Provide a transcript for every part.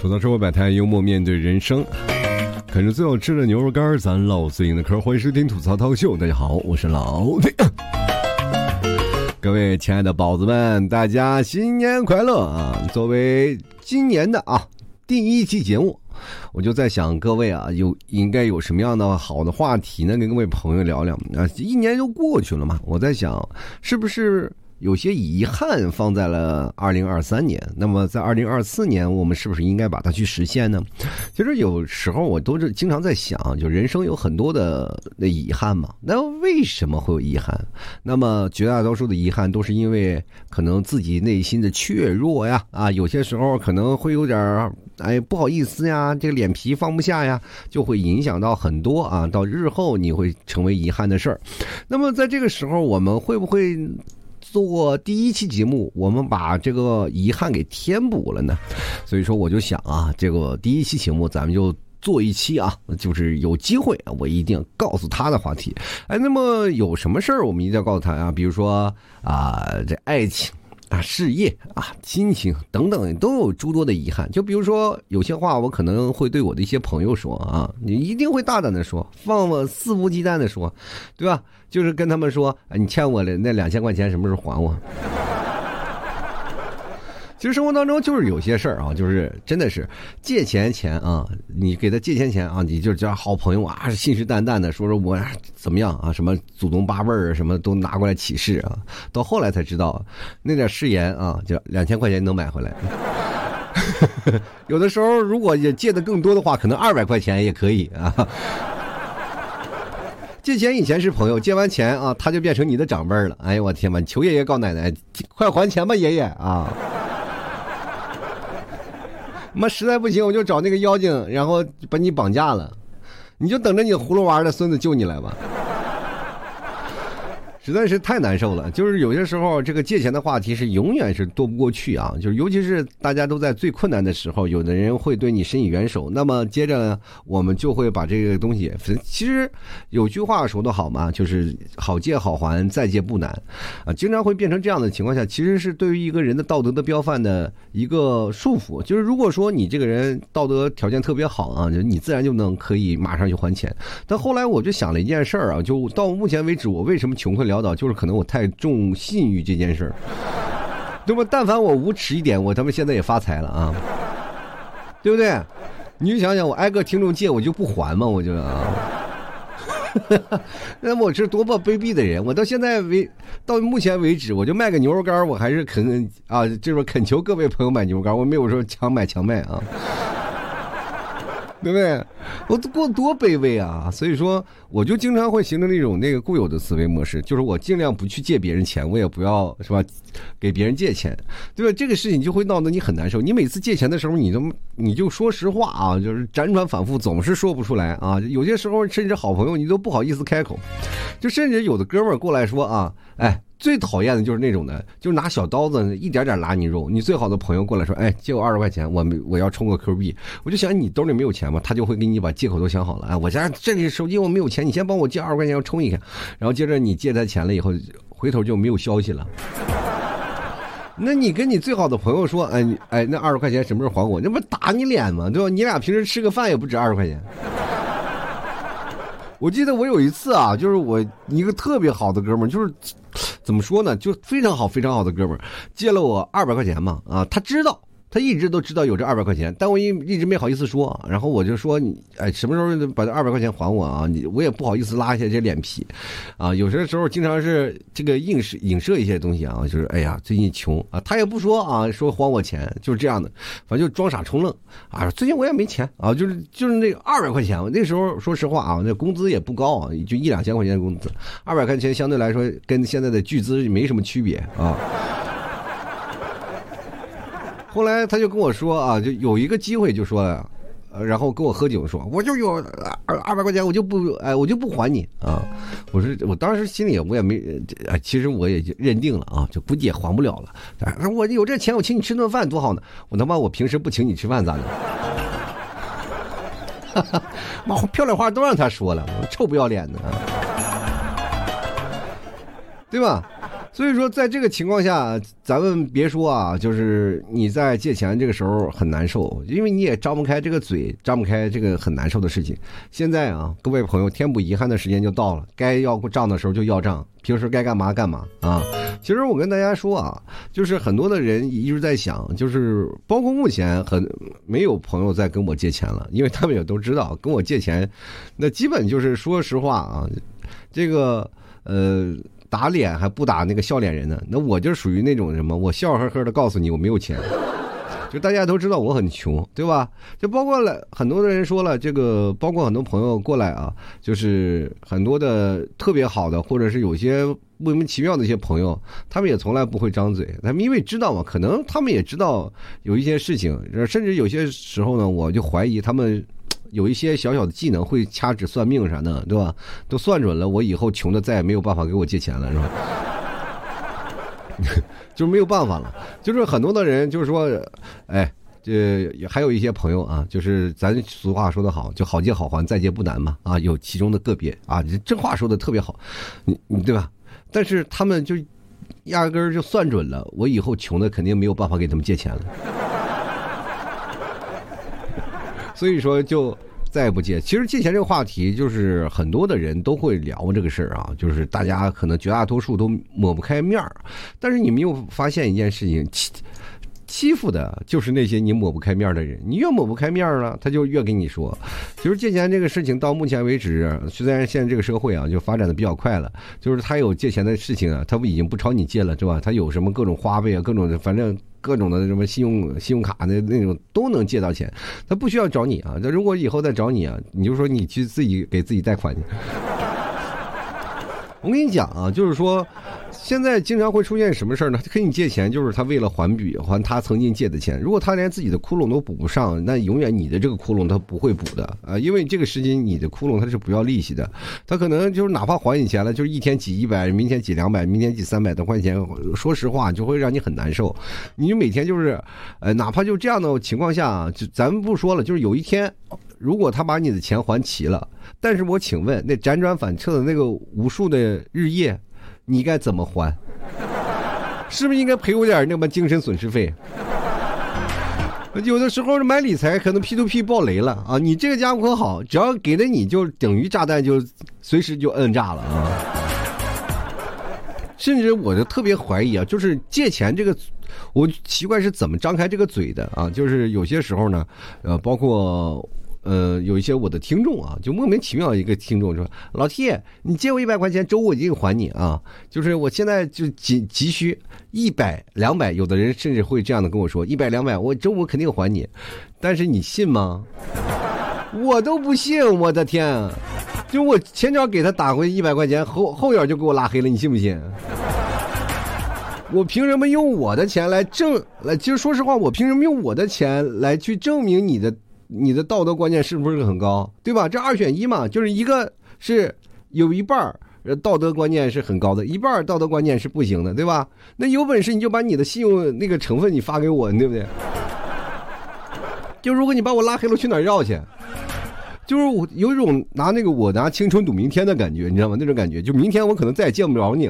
吐槽生活百态，幽默面对人生，啃着最好吃的牛肉干，咱唠最硬的嗑。欢迎收听吐槽涛秀，大家好，我是老魏。各位亲爱的宝子们，大家新年快乐啊！作为今年的第一期节目，我就在想各位应该有什么样的好的话题呢，跟各位朋友聊聊啊。一年就过去了嘛，我在想是不是有些遗憾放在了2023年，那么在2024年我们是不是应该把它去实现呢？其实有时候我都是经常在想，就人生有很多的遗憾嘛，那为什么会有遗憾？那么绝大多数的遗憾都是因为可能自己内心的怯弱呀，有些时候可能会有点不好意思呀，这个脸皮放不下呀，就会影响到很多到日后你会成为遗憾的事儿。那么在这个时候我们会不会做第一期节目，我们把这个遗憾给填补了呢？所以说我就想这个第一期节目咱们就做一期就是有机会我一定告诉他的话题。那么有什么事儿我们一定要告诉他比如说这爱情事业亲情等等都有诸多的遗憾。就比如说有些话我可能会对我的一些朋友说你一定会大胆的说，肆无忌惮的说，对吧？就是跟他们说你欠我的那2000块钱什么时候还我？其实生活当中就是有些事儿就是真的是借钱你给他借钱你就叫好朋友信誓旦旦的说我怎么样什么祖宗八辈什么都拿过来起誓到后来才知道那点誓言就2000块钱能买回来。有的时候如果也借的更多的话，可能200块钱也可以借钱以前是朋友，借完钱他就变成你的长辈了。哎呀我天哪，求爷爷告奶奶快还钱吧爷爷妈实在不行我就找那个妖精，然后把你绑架了，你就等着你葫芦娃的孙子救你来吧。实在是太难受了。就是有些时候这个借钱的话题是永远是躲不过去就是尤其是大家都在最困难的时候，有的人会对你伸以援手，那么接着呢我们就会把这个东西，其实有句话说得好嘛，就是好借好还，再借不难经常会变成这样的情况下，其实是对于一个人的道德的标范的一个束缚。就是如果说你这个人道德条件特别好就你自然就可以马上去还钱。但后来我就想了一件事儿就到目前为止我为什么穷困潦倒，就是可能我太重信誉这件事儿，对吧？但凡我无耻一点，我他妈现在也发财了对不对？你就想想我挨个听众借我就不还嘛，我就那我是多么卑鄙的人！我到目前为止，我就卖个牛肉干，我还是就是恳求各位朋友买牛肉干，我没有说强卖对不对？我过多卑微所以说我就经常会形成那个固有的思维模式，就是我尽量不去借别人钱，我也不要是吧给别人借钱，对吧？这个事情就会闹得你很难受。你每次借钱的时候你就说实话就是辗转反复总是说不出来有些时候甚至好朋友你都不好意思开口，就甚至有的哥们儿过来说最讨厌的就是那种的，就是拿小刀子一点点拉你肉。你最好的朋友过来说借我20块钱，我要充个 Q 币。我就想你兜里没有钱吗？他就会给你把借口都想好了我家这里手机我没有钱，你先帮我借20块钱我充一下。然后接着你借他钱了以后，回头就没有消息了。那你跟你最好的朋友说那20块钱什么时候还我？那不打你脸吗？对吧？你俩平时吃个饭也不止20块钱。我记得我有一次就是我一个特别好的哥们儿，就是怎么说呢，就非常好的哥们儿，借了我200块钱嘛他一直都知道有这200块钱，但我一直没好意思说。然后我就说你什么时候把这200块钱还我我也不好意思拉下这脸皮有些时候经常是这个影射一些东西就是最近穷他也不说说还我钱，就是这样的，反正就装傻充愣最近我也没钱就是那个200块钱。我那时候说实话那工资也不高就1-2千块钱的工资，200块钱相对来说跟现在的巨资没什么区别后来他就跟我说就有一个机会就说然后跟我喝酒说我就有200块钱我就不还你我说我当时心里我也没其实我也认定了就估计也还不了了。我有这钱我请你吃顿饭多好呢，我平时不请你吃饭咋的？漂亮话都让他说了，臭不要脸的对吧？ 所以说，在这个情况下，咱们别说啊，就是你在借钱这个时候很难受，因为你也张不开这个嘴，张不开这个很难受的事情。现在啊，各位朋友，填补遗憾的时间就到了，该要账的时候就要账，平时该干嘛干嘛啊。其实我跟大家说啊，就是很多的人一直在想，就是包括目前没有朋友在跟我借钱了，因为他们也都知道跟我借钱，那基本就是说实话啊，这个打脸还不打那个笑脸人呢，那我就属于那种什么，我笑呵呵的告诉你我没有钱，就大家都知道我很穷，对吧？就包括了很多的人说了，这个包括很多朋友过来啊，就是很多的特别好的，或者是有些莫名其妙的一些朋友，他们也从来不会张嘴，他们因为知道嘛，可能他们也知道有一些事情，甚至有些时候呢，我就怀疑他们有一些小小的技能，会掐指算命啥的，对吧？都算准了，我以后穷的再也没有办法给我借钱了，是吧？就是没有办法了。就是很多的人就是说，哎，这还有一些朋友啊，就是咱俗话说得好，就好借好还，再借不难嘛。啊，有其中的个别啊，这话说的特别好，你对吧？但是他们就压根儿就算准了，我以后穷的肯定没有办法给他们借钱了。所以说就再也不借。其实借钱这个话题，就是很多的人都会聊这个事儿啊，就是大家可能绝大多数都抹不开面儿。但是你没有发现一件事情，欺负的就是那些你抹不开面的人，你越抹不开面了，他就越跟你说。就是借钱这个事情到目前为止，虽然现在这个社会啊就发展的比较快了，就是他有借钱的事情啊，他已经不朝你借了，对吧？他有什么各种花呗啊，各种反正各种的什么信用卡的那种都能借到钱，他不需要找你啊。他如果以后再找你啊，你就说你去自己给自己贷款去。我跟你讲啊，就是说现在经常会出现什么事儿呢？他跟你借钱，就是他为了还他曾经借的钱。如果他连自己的窟窿都补不上，那永远你的这个窟窿他不会补的啊，因为这个时间你的窟窿他是不要利息的，他可能就是哪怕还你钱了，就是一天挤100，明天挤200，明天挤300多块钱，说实话就会让你很难受。你每天就是，哪怕就这样的情况下，就咱们不说了，就是有一天，如果他把你的钱还齐了，但是我请问，那辗转反侧的那个无数的日夜，你该怎么还？是不是应该赔我点那么精神损失费？有的时候买理财可能 P2P 爆雷了啊！你这个家伙可好，只要给了你就等于炸弹，就随时就摁炸了啊！甚至我就特别怀疑啊，就是借钱这个，我奇怪是怎么张开这个嘴的啊？就是有些时候呢，包括。有一些我的听众啊，就莫名其妙一个听众说：“老 T， 你借我100块钱，周五我一定还你啊！就是我现在就急需100、200，有的人甚至会这样的跟我说：100、200，我周五肯定还你。但是你信吗？我都不信，我的天！就我前脚给他打回100块钱，后脚就给我拉黑了，你信不信？我凭什么用我的钱来其实说实话，我凭什么用我的钱来去证明你的道德观念是不是很高，对吧？这2选1嘛，就是一个是有一半道德观念是很高的，一半道德观念是不行的，对吧？那有本事你就把你的信用那个成分你发给我，对不对？就如果你把我拉黑了，去哪儿绕去？就是我有一种我拿青春赌明天的感觉，你知道吗？那种感觉，就明天我可能再也见不着你了。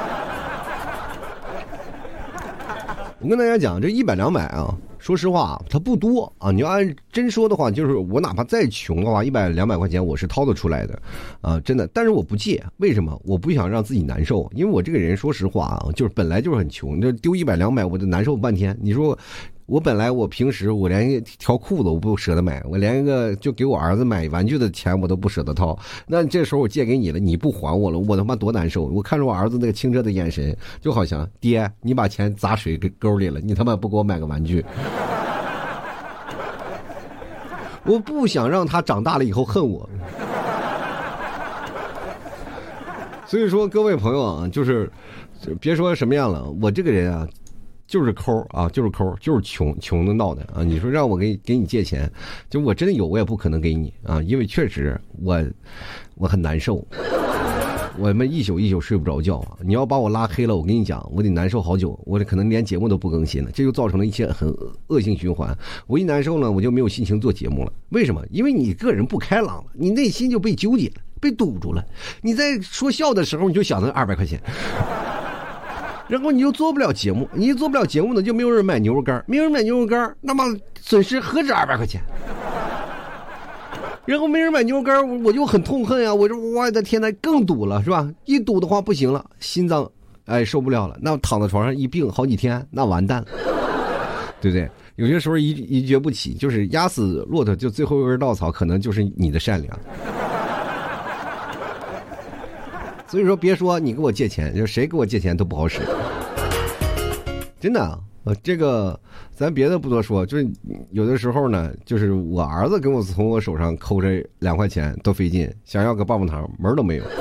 我跟大家讲，这100、200啊。说实话，它不多啊！你要按真说的话，就是我哪怕再穷的话，100、200块钱我是掏得出来的，啊，真的。但是我不借，为什么？我不想让自己难受，因为我这个人说实话啊，就是本来就是很穷，你这丢100、200，我就难受半天。你说我平时我连一条裤子我不舍得买，我连一个就给我儿子买玩具的钱我都不舍得掏。那这时候我借给你了，你不还我了，我他妈多难受！我看着我儿子那个清澈的眼神，就好像爹，你把钱砸水沟里了，你他妈不给我买个玩具。我不想让他长大了以后恨我。所以说各位朋友啊，就是别说什么样了，我这个人啊就是抠啊，就是抠，就是穷的闹的啊！你说让我给你借钱，就我真的有，我也不可能给你啊，因为确实我很难受，我们一宿睡不着觉啊！你要把我拉黑了，我跟你讲，我得难受好久，我可能连节目都不更新了，这就造成了一些很恶性循环。我一难受呢，我就没有心情做节目了。为什么？因为你个人不开朗了，你内心就被纠结了，被堵住了。你在说笑的时候，你就想着200块钱。 然后你又做不了节目，你一做不了节目呢，就没有人买牛肉干，没有人买牛肉干，那么损失何止200块钱。然后没人买牛肉干，我就很痛恨啊！我说我的天哪，更堵了是吧？一堵的话不行了，心脏受不了了，那躺在床上一病好几天，那完蛋了，对不对？有些时候一蹶不起，就是压死骆驼就最后一根稻草，可能就是你的善良。所以说，别说你给我借钱，就谁给我借钱都不好使，真的。这个咱别的不多说，就是有的时候呢，就是我儿子跟我从我手上抠着2块钱都费劲，想要个棒棒糖门都没有。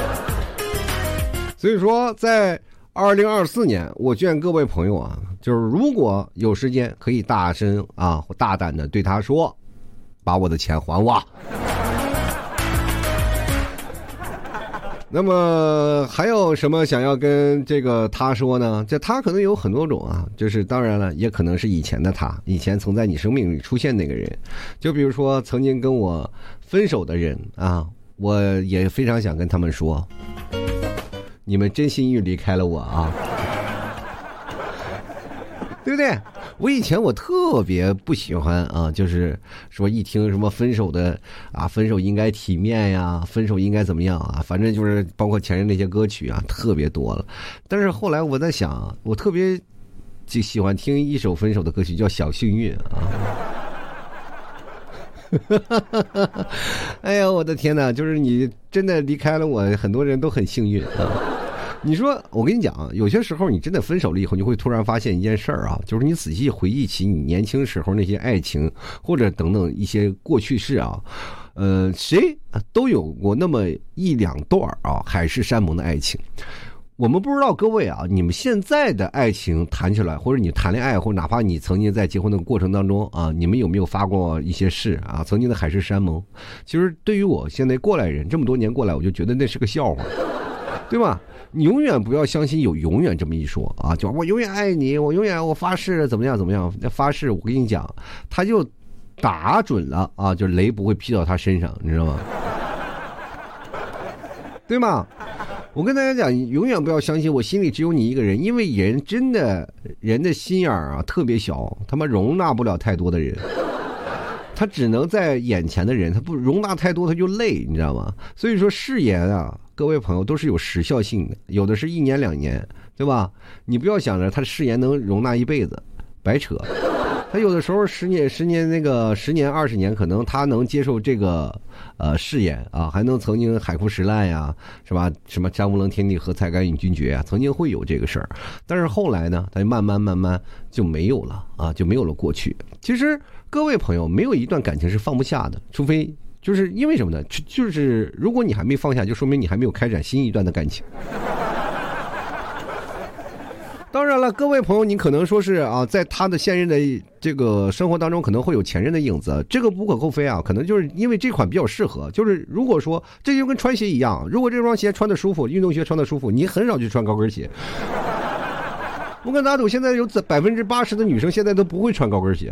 所以说，在2024年，我劝各位朋友啊，就是如果有时间，可以大声啊，大胆的对他说，把我的钱还我。那么还有什么想要跟这个他说呢？这他可能有很多种啊，就是当然了，也可能是以前的他，以前曾在你生命里出现那个人。就比如说曾经跟我分手的人啊，我也非常想跟他们说，你们真心意离开了我啊，对不对？我以前我特别不喜欢啊，就是说一听什么分手的啊，分手应该体面呀，分手应该怎么样啊，反正就是包括前任那些歌曲啊，特别多了。但是后来我在想，我特别就喜欢听一首分手的歌曲，叫《小幸运》啊。哎呀，我的天哪！就是你真的离开了我，很多人都很幸运啊。你说，我跟你讲，有些时候你真的分手了以后，你会突然发现一件事儿啊，就是你仔细回忆起你年轻时候那些爱情，或者等等一些过去式啊，谁都有过那么1-2段啊海誓山盟的爱情。我们不知道各位啊，你们现在的爱情谈起来，或者你谈恋爱，或者哪怕你曾经在结婚的过程当中啊，你们有没有发过一些誓啊？曾经的海誓山盟，其实对于我现在过来人，这么多年过来，我就觉得那是个笑话，对吧？你永远不要相信有永远这么一说啊！就我永远爱你，我发誓怎么样怎么样？那发誓我跟你讲，他就打准了啊，就雷不会劈到他身上，你知道吗？对吗？我跟大家讲，永远不要相信我心里只有你一个人，因为人真的人的心眼啊特别小，他妈容纳不了太多的人。他只能在眼前的人，他不容纳太多他就累，你知道吗？所以说誓言啊，各位朋友都是有时效性的，有的是1年2年，对吧？你不要想着他的誓言能容纳一辈子，白扯。他有的时候10年那个10年20年，可能他能接受这个誓言啊，还能曾经海枯石烂呀，是吧？什么山无棱天地合，才敢与君绝啊，曾经会有这个事儿，但是后来呢，他就慢慢就没有了啊，就没有了过去。其实各位朋友，没有一段感情是放不下的，除非就是因为什么呢？就是如果你还没放下，就说明你还没有开展新一段的感情。当然了，各位朋友，你可能说是啊，在他的现任的这个生活当中，可能会有前任的影子，这个无可厚非啊。可能就是因为这款比较适合，就是如果说这就跟穿鞋一样，如果这双鞋穿的舒服，运动鞋穿的舒服，你很少去穿高跟鞋。我敢打赌，现在有80%的女生现在都不会穿高跟鞋，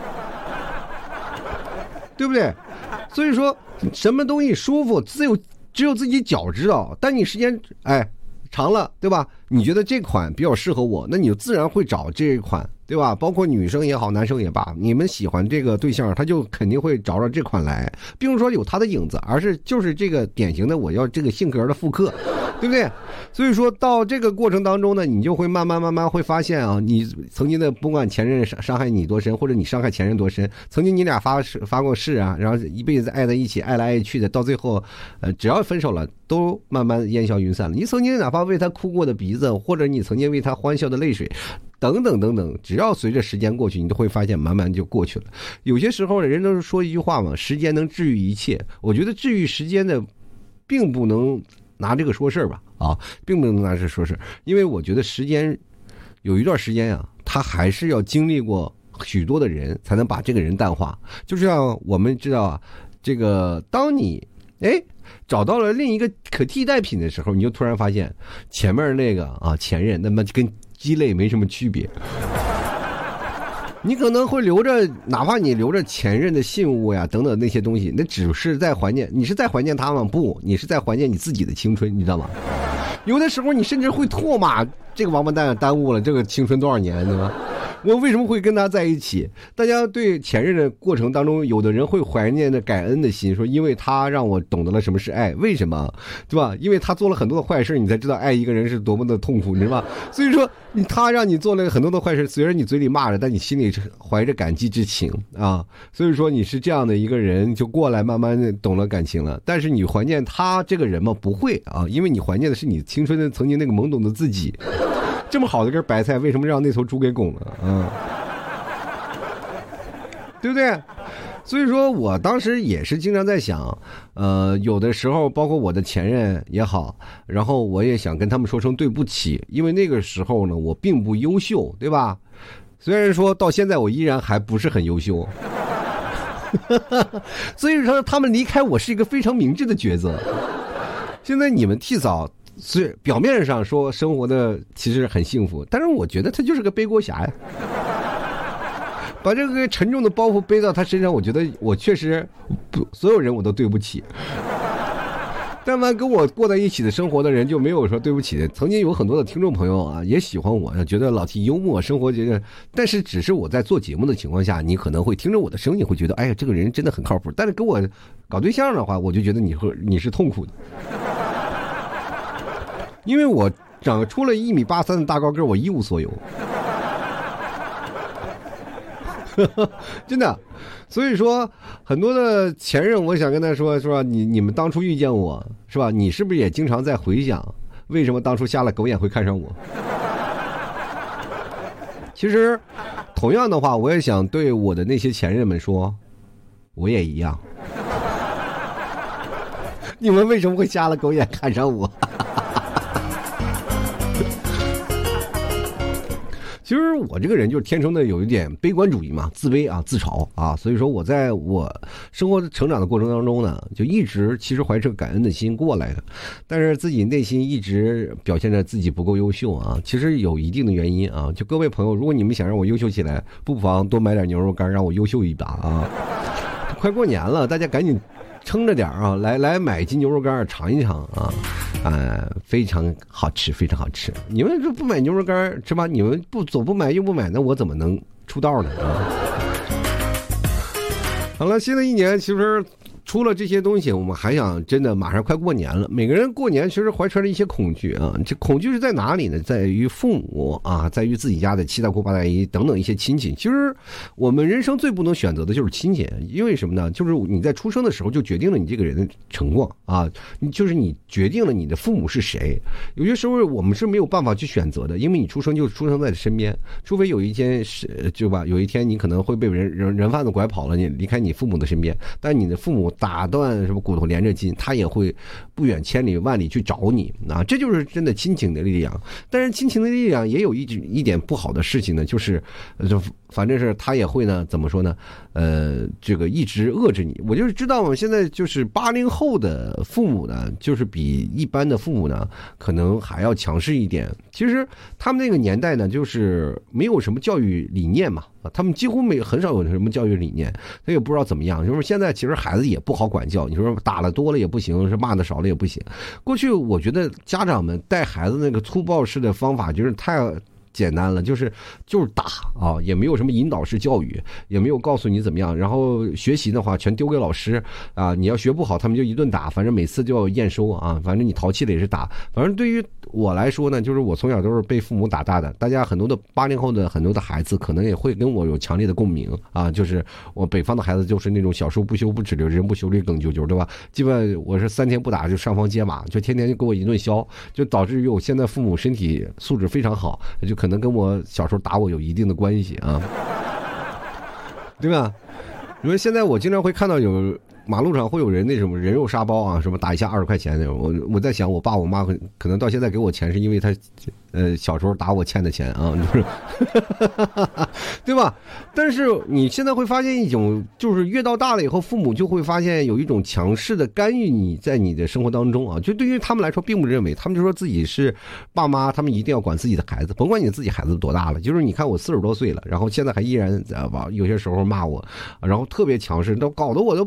对不对？所以说，什么东西舒服，只有自己脚知道。但你时间长了，对吧？你觉得这款比较适合我，那你就自然会找这一款，对吧？包括女生也好，男生也罢，你们喜欢这个对象，他就肯定会找这款来，并不是说有他的影子，而是就是这个典型的我要这个性格的复刻，对不对？所以说到这个过程当中呢，你就会慢慢会发现啊，你曾经的不管前任伤害你多深，或者你伤害前任多深，曾经你俩发过誓啊，然后一辈子爱在一起，爱来爱去的，到最后只要分手了，都慢慢烟消云散了。你曾经哪怕为他哭过的鼻子，或者你曾经为他欢笑的泪水，等等，只要随着时间过去，你都会发现慢慢就过去了。有些时候人都是说一句话嘛，时间能治愈一切。我觉得治愈时间的并不能拿这个说事儿吧，并不能拿这个说事儿，因为我觉得时间有一段时间啊，他还是要经历过许多的人才能把这个人淡化。就像我们知道啊，这个当你找到了另一个可替代品的时候，你就突然发现前面那个前任那么跟鸡肋没什么区别。你可能会留着，哪怕你留着前任的信物呀等等那些东西，那只是在怀念，你是在怀念他吗？不，你是在怀念你自己的青春，你知道吗？ 有的时候你甚至会唾骂这个王八蛋耽误了这个青春多少年，对吧？我为什么会跟他在一起？大家对前任的过程当中，有的人会怀念的感恩的心，说因为他让我懂得了什么是爱，为什么，对吧？因为他做了很多的坏事，你才知道爱一个人是多么的痛苦，你知道吧？所以说，他让你做了很多的坏事，虽然你嘴里骂着，但你心里怀着感激之情啊。所以说你是这样的一个人，就过来慢慢的懂了感情了。但是你怀念他这个人吗？不会啊，因为你怀念的是你青春的曾经那个懵懂的自己。这么好的根白菜，为什么让那头猪给拱了？对不对？所以说我当时也是经常在想，有的时候包括我的前任也好，然后我也想跟他们说声对不起，因为那个时候呢，我并不优秀，对吧？虽然说到现在我依然还不是很优秀，所以说他们离开我是一个非常明智的抉择。现在你们替嫂。所以表面上说生活的其实很幸福，但是我觉得他就是个背锅侠呀。把这个沉重的包袱背到他身上，我觉得我确实所有人我都对不起。但凡跟我过在一起的生活的人就没有说对不起的。曾经有很多的听众朋友啊也喜欢我，觉得老 T 幽默生活觉得，但是只是我在做节目的情况下，你可能会听着我的声音会觉得哎呀这个人真的很靠谱，但是跟我搞对象的话，我就觉得你是痛苦的。因为我长出了1.83米的大高个，我一无所有，真的。所以说，很多的前任，我想跟他说，是吧？你们当初遇见我，是吧？你是不是也经常在回想，为什么当初瞎了狗眼会看上我？其实，同样的话，我也想对我的那些前任们说，我也一样。你们为什么会瞎了狗眼看上我？其实我这个人就是天生的有一点悲观主义嘛，自卑啊，自嘲啊，所以说我在我生活成长的过程当中呢，就一直其实怀着感恩的心过来的，但是自己内心一直表现着自己不够优秀啊，其实有一定的原因啊。就各位朋友，如果你们想让我优秀起来，不妨多买点牛肉干让我优秀一把啊。快过年了，大家赶紧撑着点啊，来买斤牛肉干尝一尝啊。非常好吃，非常好吃。你们不买牛肉干是吧？你们左不买右不买，那我怎么能出道呢？好了，新的一年其实除了这些东西，我们还想真的马上快过年了，每个人过年其实怀揣着一些恐惧啊。这恐惧是在哪里呢？在于父母啊，在于自己家的七大姑八大姨等等一些亲戚。其实我们人生最不能选择的就是亲戚，因为什么呢？就是你在出生的时候就决定了你这个人的成果啊，就是你决定了你的父母是谁。有些时候我们是没有办法去选择的，因为你出生就出生在身边，除非有一天就吧，有一天你可能会被人贩子拐跑了，你离开你父母的身边，但你的父母打断什么骨头连着筋，他也会不远千里万里去找你啊！这就是真的亲情的力量。但是亲情的力量也有一点不好的事情呢，就是反正是他也会呢，怎么说呢？这个一直遏制你。我就是知道，现在就是80后的父母呢，就是比一般的父母呢，可能还要强势一点。其实他们那个年代呢，就是没有什么教育理念嘛，他们几乎很少有什么教育理念，他也不知道怎么样。就是现在其实孩子也不好管教，你说打了多了也不行，是骂的少了也不行。过去我觉得家长们带孩子那个粗暴式的方法就是太简单了，就是打啊，也没有什么引导式教育，也没有告诉你怎么样，然后学习的话全丢给老师啊，你要学不好他们就一顿打，反正每次就要验收啊，反正你淘气了也是打。反正对于我来说呢，就是我从小都是被父母打大的，大家很多的80后的很多的孩子可能也会跟我有强烈的共鸣啊，就是我北方的孩子就是那种小时候不羞不耻的人不羞脸梗啾啾，对吧？基本我是3天不打就上房揭马，就天天就给我一顿削，就导致于我现在父母身体素质非常好，就可能跟我小时候打我有一定的关系啊，对吧？因为现在我经常会看到有马路上会有人那什么人肉沙包啊，什么打一下20块钱那种。我在想，我爸我妈可能到现在给我钱，是因为他小时候打我欠的钱啊，就是对吧？但是你现在会发现一种，就是越到大了以后，父母就会发现有一种强势的干预你在你的生活当中啊。就对于他们来说，并不认为，他们就说自己是爸妈，他们一定要管自己的孩子，甭管你自己孩子多大了。就是你看我40多岁了，然后现在还依然有些时候骂我，然后特别强势，都搞得我都不好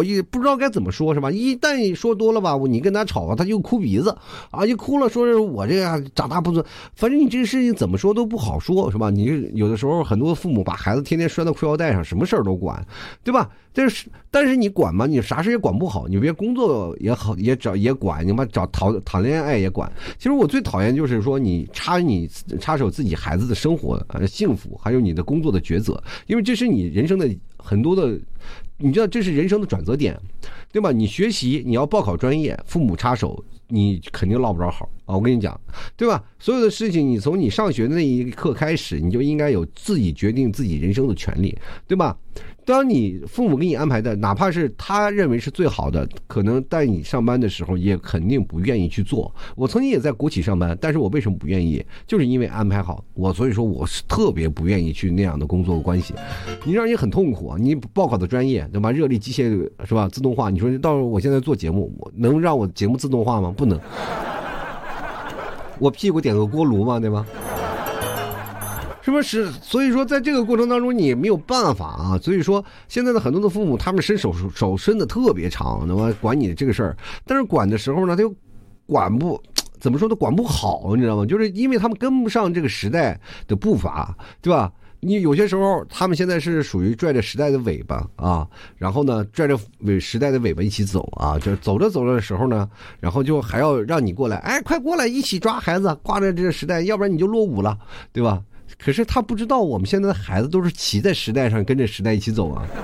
也不知道该怎么说，是吧？一旦说多了吧，你跟他吵，他就哭鼻子啊，就哭了，说是我这个长大不尊，反正你这个事情怎么说都不好说，是吧？你有的时候很多父母把孩子天天拴到裤腰带上，什么事儿都管，对吧？但是你管嘛，你啥事也管不好，你别工作也好也管，你妈谈恋爱也管。其实我最讨厌就是说你插手自己孩子的生活幸福，还有你的工作的抉择，因为这是你人生的很多的，你知道这是人生的转折点，对吧？你学习你要报考专业，父母插手，你肯定落不着好啊！我跟你讲，对吧？所有的事情，你从你上学的那一刻开始，你就应该有自己决定自己人生的权利，对吧？当你父母给你安排的，哪怕是他认为是最好的，可能带你上班的时候，也肯定不愿意去做。我曾经也在国企上班，但是我为什么不愿意？就是因为安排好我，所以说我是特别不愿意去那样的工作关系。你让你很痛苦啊！你报考的专业，对吧？热力机械是吧？自动化，你说到我现在做节目，我能让我节目自动化吗？不能。我屁股点个锅炉嘛，对吧？是不是？所以说在这个过程当中你也没有办法啊。所以说现在的很多的父母，他们手伸的特别长，那么管你这个事儿，但是管的时候呢，他又管不怎么说都管不好，你知道吗？就是因为他们跟不上这个时代的步伐，对吧？你有些时候他们现在是属于拽着时代的尾巴啊，然后呢拽着时代的尾巴一起走啊，就走着的时候呢，然后就还要让你过来，哎，快过来一起抓孩子，挂着这个时代，要不然你就落伍了，对吧？可是他不知道我们现在的孩子都是骑在时代上，跟着时代一起走啊。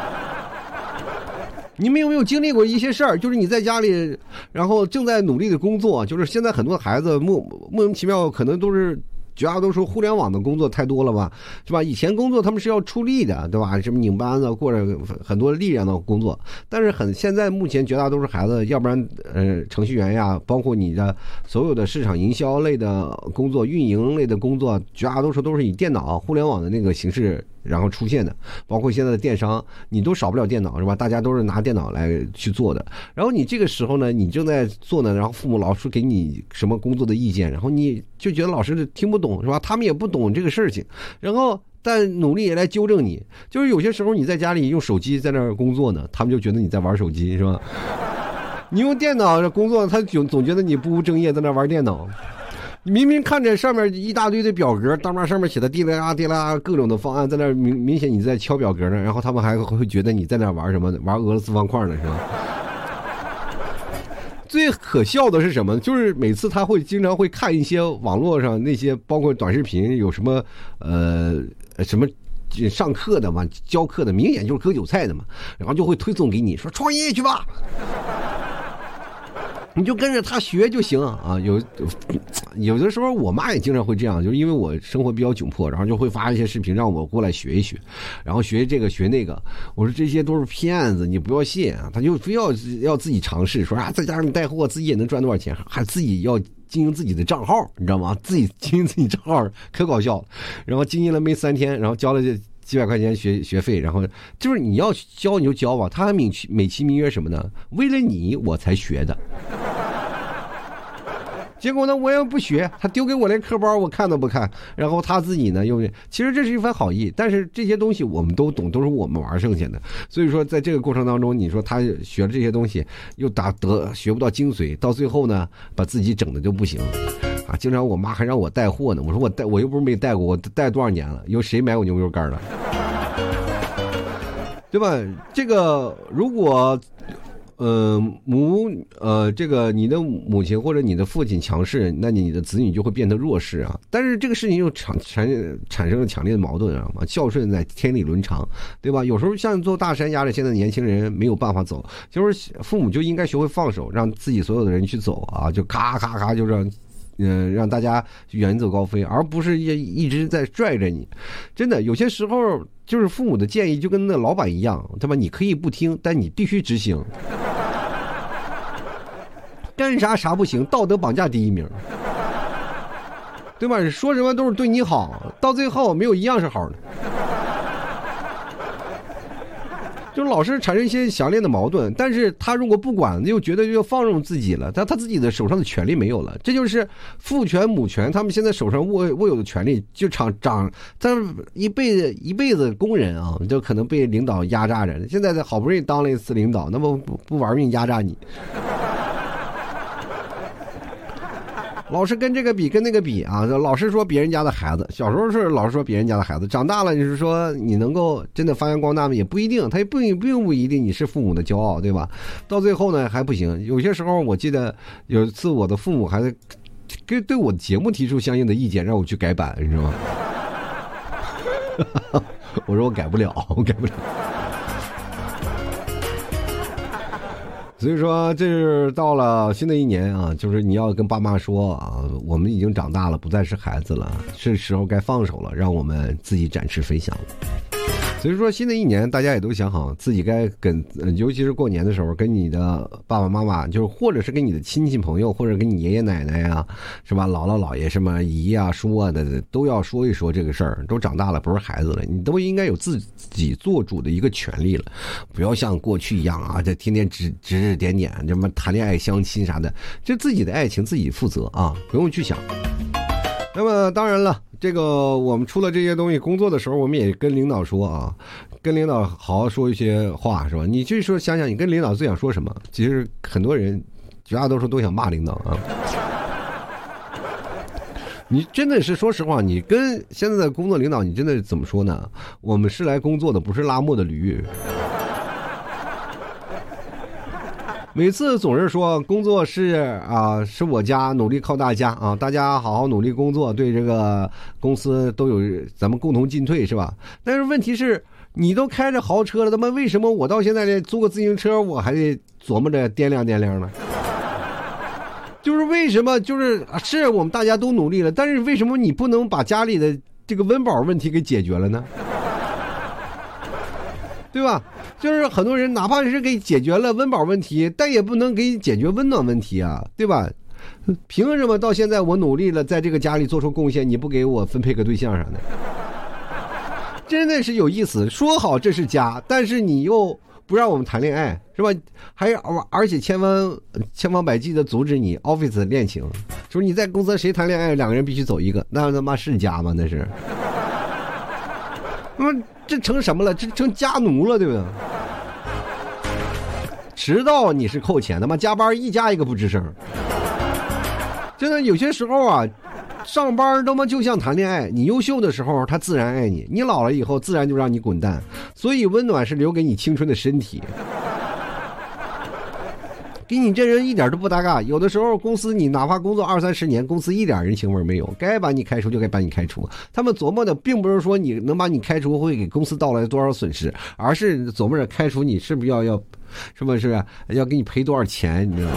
你们有没有经历过一些事儿？就是你在家里，然后正在努力的工作，就是现在很多孩子莫名其妙，可能都是绝大多数互联网的工作太多了吧，是吧？以前工作他们是要出力的，对吧？什么拧班子，过着很多力量的工作，但是现在目前绝大多数孩子，要不然程序员呀，包括你的所有的市场营销类的工作、运营类的工作，绝大多数都是以电脑、互联网的那个形式然后出现的，包括现在的电商，你都少不了电脑，是吧？大家都是拿电脑来去做的。然后你这个时候呢，你正在做呢，然后父母老是给你什么工作的意见，然后你就觉得老师听不懂，是吧？他们也不懂这个事情，然后但努力也来纠正你。就是有些时候你在家里用手机在那儿工作呢，他们就觉得你在玩手机，是吧？你用电脑工作，他总觉得你不务正业，在那玩电脑。你明明看着上面一大堆的表格，当然上面写的滴啦滴啦各种的方案，在那明显你在敲表格呢，然后他们还会觉得你在那玩什么，玩俄罗斯方块呢，是吧？最可笑的是什么？就是每次他会经常会看一些网络上那些包括短视频，有什么什么上课的嘛，教课的，明显就是割韭菜的嘛，然后就会推送给你说创业去吧。你就跟着他学就行啊！有的时候我妈也经常会这样，就是因为我生活比较窘迫，然后就会发一些视频让我过来学一学，然后学这个学那个。我说这些都是骗子，你不要信啊！他就非要自己尝试，说啊，再加上带货自己也能赚多少钱，还自己要经营自己的账号，你知道吗？自己经营自己账号可搞笑了。然后经营了没3天，然后交了几百块钱学费，然后就是你要教你就教吧，他还美其名曰什么呢？为了你我才学的。结果呢，我也不学，他丢给我那课包，我看都不看。然后他自己呢，其实这是一番好意，但是这些东西我们都懂，都是我们玩剩下的。所以说，在这个过程当中，你说他学了这些东西，又学不到精髓，到最后呢，把自己整的就不行啊！经常我妈还让我带货呢，我说我又不是没带过，我带多少年了？有谁买我牛肉干了？对吧？这个如果。这个你的母亲或者你的父亲强势，那你的子女就会变得弱势啊。但是这个事情又产生了强烈的矛盾，知道吗？孝顺在天理伦常，对吧？有时候像座大山压着现在年轻人没有办法走，就是父母就应该学会放手，让自己所有的人去走啊，就咔咔咔就让大家远走高飞，而不是一直在拽着你。真的有些时候就是父母的建议就跟那老板一样，对吧？你可以不听，但你必须执行。干啥不行，道德绑架第一名，对吧？说什么都是对你好，到最后没有一样是好的。 就老是产生一些强烈的矛盾，但是他如果不管，又觉得要放任自己了，他自己的手上的权利没有了，这就是父权母权他们现在手上握有的权利，就长他一辈子工人啊，就可能被领导压榨着，现在好不容易当了一次领导，那么不玩命压榨你。老是跟这个比跟那个比啊，老是说别人家的孩子，小时候是老是说别人家的孩子，长大了你是说你能够真的发扬光大吗？也不一定，他也并不一定你是父母的骄傲，对吧？到最后呢还不行，有些时候我记得有一次我的父母还对我的节目提出相应的意见，让我去改版，你知道吗？我说我改不了。所以说这是到了新的一年啊，就是你要跟爸妈说啊，我们已经长大了，不再是孩子了，是时候该放手了，让我们自己展翅飞翔了。所以说新的一年大家也都想好自己该跟尤其是过年的时候跟你的爸爸妈妈，就是或者是跟你的亲戚朋友，或者跟你爷爷奶奶呀，是吧，姥姥姥爷什么姨啊叔啊的，都要说一说这个事儿。都长大了，不是孩子了，你都应该有自己做主的一个权利了，不要像过去一样啊，这天天指点什么谈恋爱相亲啥的，就自己的爱情自己负责啊，不用去想。那么当然了，这个我们出了这些东西，工作的时候我们也跟领导说啊，跟领导好好说一些话，是吧？你去说想想，你跟领导最想说什么？其实很多人绝大多数都想骂领导啊。你真的是说实话，你跟现在的工作领导，你真的怎么说呢？我们是来工作的，不是拉磨的驴。每次总是说工作是是我家，努力靠大家啊，大家好好努力工作，对这个公司都有咱们共同进退，是吧？但是问题是你都开着豪车了，他妈为什么我到现在连租个自行车我还得琢磨着掂量呢？就是为什么是我们大家都努力了，但是为什么你不能把家里的这个温饱问题给解决了呢？对吧？就是很多人哪怕是给解决了温饱问题，但也不能给解决温暖问题啊，对吧？凭什么到现在我努力了，在这个家里做出贡献，你不给我分配个对象啥的？真的是有意思。说好这是家，但是你又不让我们谈恋爱，是吧？而且千方百计的阻止你 office 恋情，说你在公司谁谈恋爱，两个人必须走一个，那他妈是家吗？那是。那么这成什么了？这成家奴了，对不对？迟到你是扣钱的吗？加班一加一个不吱声。真的有些时候啊，上班他妈就像谈恋爱，你优秀的时候他自然爱你，你老了以后自然就让你滚蛋。所以温暖是留给你青春的身体。跟你这人一点都不搭嘎，有的时候公司你哪怕工作20-30年，公司一点人情味没有，该把你开除就该把你开除。他们琢磨的并不是说你能把你开除会给公司带来多少损失，而是琢磨着开除你是不是要是不是要给你赔多少钱，你知道吗？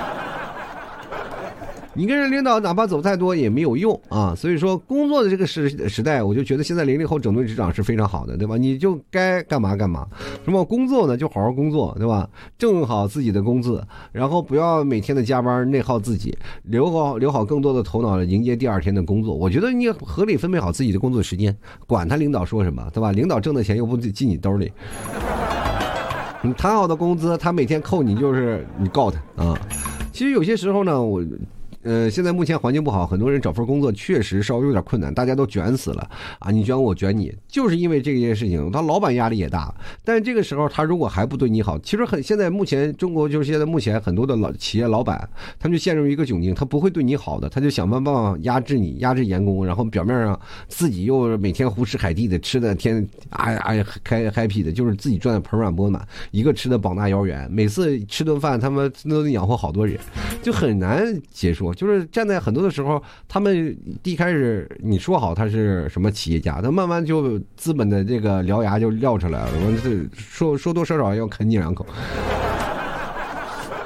你跟人领导哪怕走太多也没有用啊，所以说工作的这个时代，我就觉得现在00后整顿职场是非常好的，对吧？你就该干嘛干嘛，什么工作呢就好好工作，对吧？挣好自己的工资，然后不要每天的加班内耗自己，留好更多的头脑迎接第二天的工作。我觉得你合理分配好自己的工作时间，管他领导说什么，对吧？领导挣的钱又不进你兜里，你谈好的工资，他每天扣你就是你告他啊。其实有些时候呢，现在目前环境不好，很多人找份工作确实稍微有点困难，大家都卷死了啊！你卷我卷你，就是因为这件事情，他老板压力也大。但这个时候他如果还不对你好，其实现在目前中国就是现在目前很多的企业老板，他们就陷入一个窘境，他不会对你好的，他就想办法压制你，压制员工，然后表面上自己又每天胡吃海地的吃的天happy的，就是自己赚的盆满钵满，一个吃的膀大腰圆，每次吃顿饭他们都能养活好多人，就很难结束。就是站在很多的时候，他们一开始你说好他是什么企业家，他慢慢就资本的这个獠牙就撂出来了，我说多说少要啃你两口。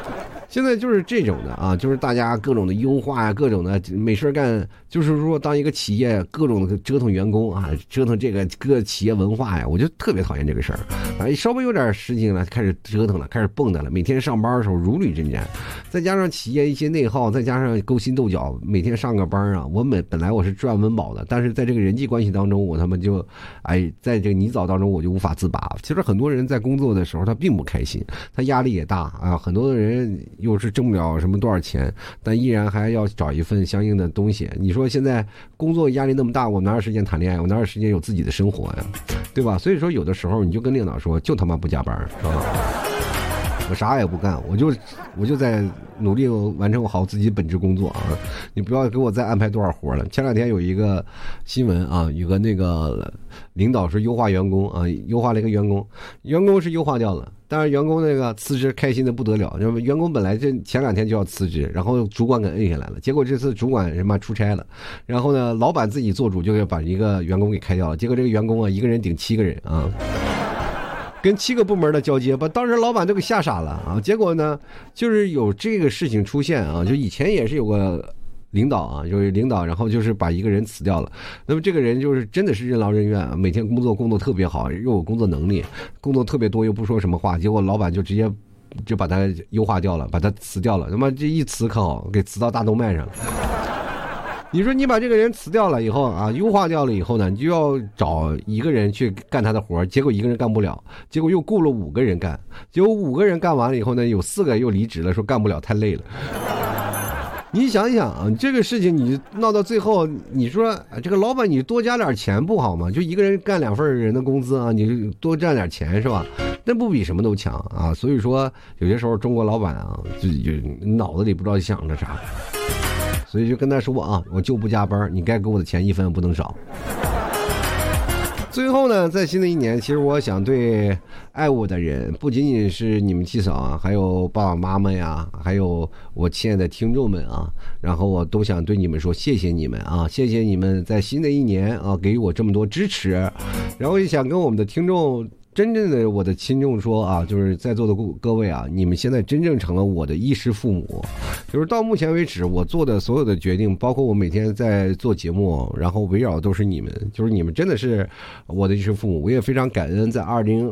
现在就是这种的啊，就是大家各种的优化呀，各种的没事干，就是说当一个企业各种的折腾员工啊，折腾这个各企业文化呀，我就特别讨厌这个事儿啊。稍微有点事情了，开始折腾了，开始蹦跶了，每天上班的时候如履针毡，再加上企业一些内耗，再加上勾心斗角，每天上个班啊，我本来我是赚温饱的，但是在这个人际关系当中，我他妈就在这个泥沼当中我就无法自拔。其实很多人在工作的时候他并不开心，他压力也大啊，很多的人又是挣不了什么多少钱，但依然还要找一份相应的东西。你说现在工作压力那么大，我哪有时间谈恋爱，我哪有时间有自己的生活呀，对吧？所以说有的时候你就跟领导说，就他妈不加班啊，我啥也不干，我就在努力完成好自己本职工作啊！你不要给我再安排多少活了。前两天有一个新闻啊，有个那个领导是优化员工啊，优化了一个员工是优化掉了，但是员工那个辞职开心的不得了，员工本来这前两天就要辞职，然后主管给摁下来了，结果这次主管什么出差了，然后呢，老板自己做主就给把一个员工给开掉了，结果这个员工啊，一个人顶7个人啊。跟7个部门的交接，把当时老板都给吓傻了啊！结果呢，就是有这个事情出现啊，就以前也是有个领导啊，就是领导，然后就是把一个人辞掉了。那么这个人就是真的是任劳任怨啊，每天工作特别好，又有工作能力，工作特别多，又不说什么话，结果老板就直接就把他优化掉了，把他辞掉了。那么这一辞可好，给辞到大动脉上了。你说你把这个人辞掉了以后啊，优化掉了以后呢，你就要找一个人去干他的活，结果一个人干不了，结果又雇了5个人干，结果5个人干完了以后呢，有4个又离职了，说干不了太累了。你想想啊，这个事情你闹到最后，你说这个老板你多加点钱不好吗？就一个人干2份人的工资啊，你多赚点钱是吧？那不比什么都强啊！所以说有些时候中国老板啊，就脑子里不知道想着啥。所以就跟他说啊，我就不加班，你该给我的钱1分也不能少。最后呢，在新的一年，其实我想对爱我的人，不仅仅是你们七嫂啊，还有爸爸妈妈呀，还有我亲爱的听众们啊，然后我都想对你们说，谢谢你们啊，谢谢你们在新的一年啊给予我这么多支持，然后也想跟我们的听众。真正的我的听众说啊，就是在座的各位啊，你们现在真正成了我的衣食父母。就是到目前为止，我做的所有的决定，包括我每天在做节目，然后围绕都是你们，就是你们真的是我的衣食父母。我也非常感恩在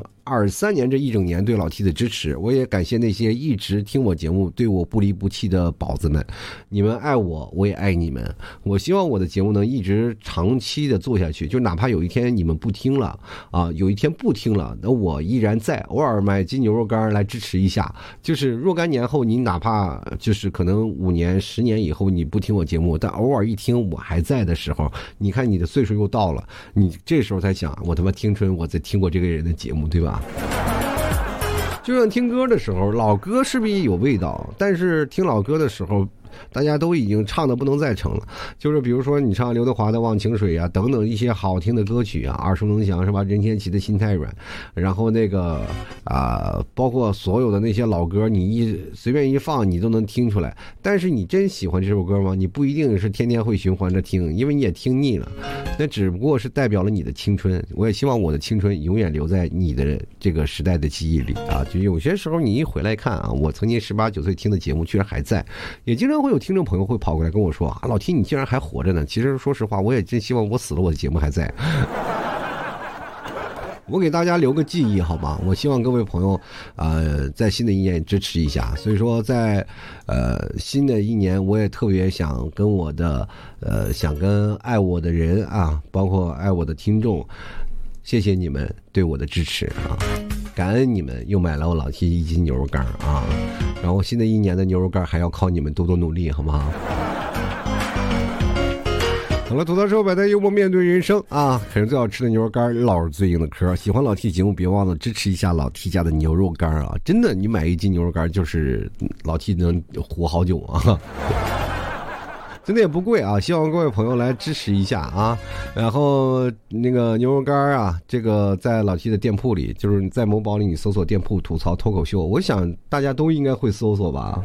2023年这一整年对老 T 的支持，我也感谢那些一直听我节目、对我不离不弃的宝子们，你们爱我，我也爱你们。我希望我的节目能一直长期的做下去，就哪怕有一天你们不听了啊，有一天不听了。那我依然在，偶尔买斤牛肉干来支持一下。就是若干年后，你哪怕就是可能5年、10年以后你不听我节目，但偶尔一听我还在的时候，你看你的岁数又到了，你这时候才想，我他妈青春我在听过这个人的节目，对吧？就像听歌的时候，老歌势必有味道，但是听老歌的时候。大家都已经唱的不能再唱了，就是比如说你唱刘德华的《忘情水》啊，等等一些好听的歌曲啊，耳熟能详是吧？任贤齐的心太软，然后那个包括所有的那些老歌，你随便一放你都能听出来。但是你真喜欢这首歌吗？你不一定是天天会循环着听，因为你也听腻了。那只不过是代表了你的青春。我也希望我的青春永远留在你的这个时代的记忆里啊。就有些时候你一回来看啊，我曾经18、19岁听的节目居然还在，也经常会有听众朋友会跑过来跟我说啊，老 T 你竟然还活着呢。其实说实话，我也真希望我死了我的节目还在。我给大家留个记忆好吗？我希望各位朋友在新的一年支持一下。所以说在新的一年，我也特别想跟我的想跟爱我的人啊，包括爱我的听众，谢谢你们对我的支持啊，感恩你们又买了我老 T 1斤牛肉干啊，然后新的一年的牛肉干还要靠你们多多努力，好不好？好了，吐槽社会百态，幽默面对人生啊！啃着最好吃的牛肉干，唠着最硬的嗑。喜欢老 T 节目，别忘了支持一下老 T 家的牛肉干啊！真的，你买1斤牛肉干就是老 T 能活好久啊！真的也不贵啊，希望各位朋友来支持一下啊。然后那个牛肉干啊，这个在老 T 的店铺里，就是在某宝里你搜索店铺吐槽脱口秀，我想大家都应该会搜索吧。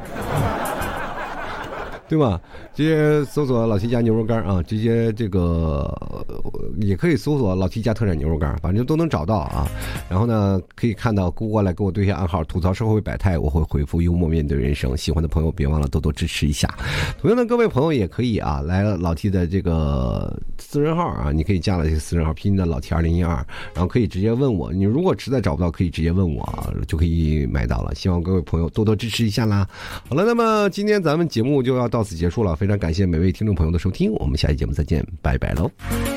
对吧？直接搜索老 T 家牛肉干啊，直接这个也可以搜索老 T 家特产牛肉干，反正都能找到啊。然后呢，可以看到过来给我对一下暗号，吐槽社会百态，我会回复幽默面对人生。喜欢的朋友别忘了多多支持一下。同样的，各位朋友也可以啊，来老 T 的这个私人号啊，你可以加了这个私人号，拼音的老 T 2012，然后可以直接问我。你如果实在找不到，可以直接问我，就可以买到了。希望各位朋友多多支持一下啦。好了，那么今天咱们节目就要到此结束了，非常感谢每位听众朋友的收听，我们下期节目再见，拜拜喽。